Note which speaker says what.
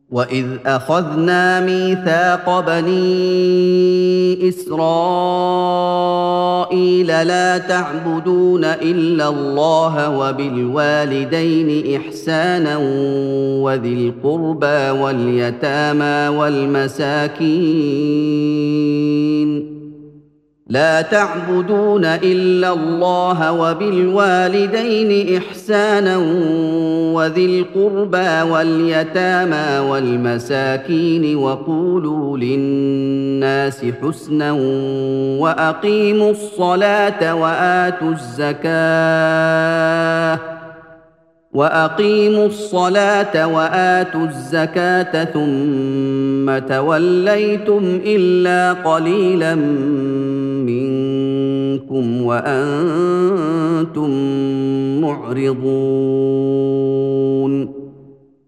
Speaker 1: وَإِذْ أَخَذْنَا مِيثَاقَ بَنِي إِسْرَائِيلَ لَا تَعْبُدُونَ إِلَّا اللَّهَ وَبِالْوَالِدَيْنِ إِحْسَانًا وَذِي الْقُرْبَىٰ وَالْيَتَامَىٰ وَالْمَسَاكِينِ لا تعبدون إلا الله وبالوالدين إحسانا وذي القربى واليتامى والمساكين وقولوا للناس حسنا وأقيموا الصلاة وآتوا الزكاة ثم توليتم إلا قليلا منكم وأنتم معرضون